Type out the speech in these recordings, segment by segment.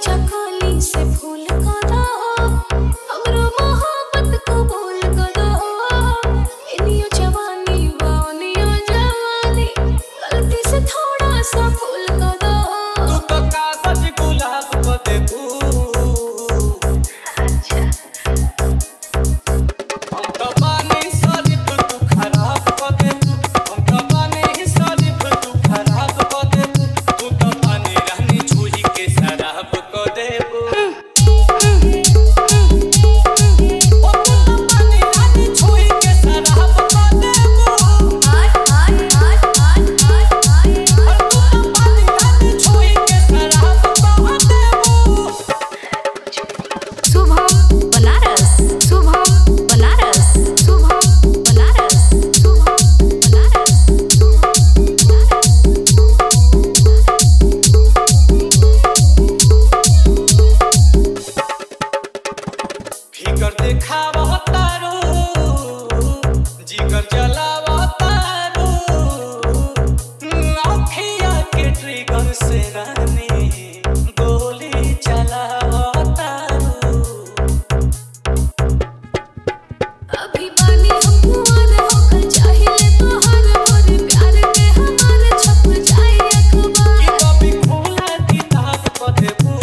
चकोली से फूल को दो हमरो मोहब्बत कबूल को दो इनियो जवानी वानियो जवानी गलती से थोड़ा सा फूल को दो तू तो कागज गुलाब को देबू अच्छा हम तो बानी शरीफ तू खराब को देबू हम तो बानी शरीफ तू खराब को देबू तू तो बानी रानी छुई के शराब को देबू ओ तू तो बानी रानी छुई के शराब को देबू हाय हाय हाय हाय हाय हाय और तू तो बानी रानी छुई के शराब को देबू शुभम बनारस शुभम बनारस शुभम बनारस शुभम बनारस फिकर देखावा तारू जिगर जलावा तारू अखिया के ट्रिगर से रानी गोली चलावा तारू अभी बानी हम कुंवर होकर चाहिए तो हर भोर प्यार के हमारे छप जाए कि अखबार कभी खुला किताब को देबू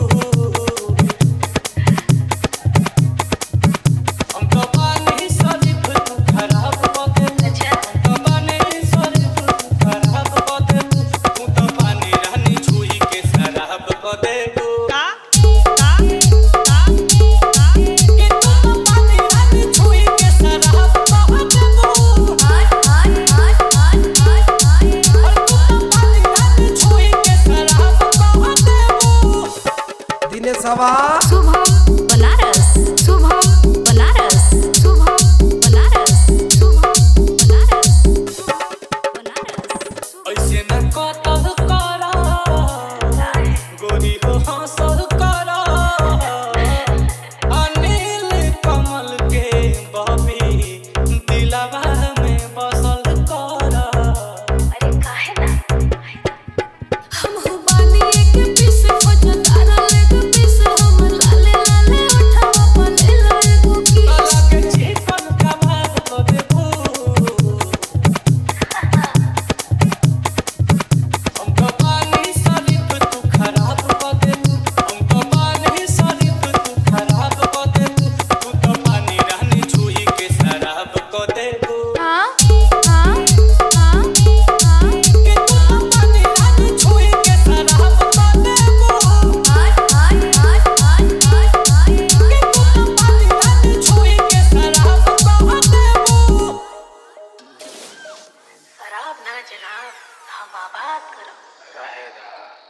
हम तो बानी शरीफ तू खराब को देबू हम तो बानी शरीफ तू खराब को देबू तू तो बानी रानी छुई के शराब को देबू कि तू तो बानी रानी छुई के शराब को देबू हाय हाय हाय हाय हाय हाय और तू तो बानी रानी छुई के शराब को देबू दिनेशवा शुभम बनारस शुभम बनारस शुभम बनारस शुभम बनारस बनारस ऐसे न कतल करा गोरी हो हंसल करा अनिल कमल के बबी दिलवा में बसल करा अरे काहे ना हम हो बानी एक पीस खोज तारा लेग पीस हम लाले लाले उठावा पले एगो की तला के चिकन कबाब को देबू हम तो बानी शरीफ तू खराब को देबू हम तो बानी शरीफ तू खराब को देबू तू तो बानी रानी छुई के शराब को देबू हां हां हां हां कि तू तो बानी रानी छुई के शराब को देबू हाय हाय हाय हाय हाय हाय कि तू तो बानी रानी छुई के शराब को देबू शराब ना जनाब हम आबाद करो रहेगा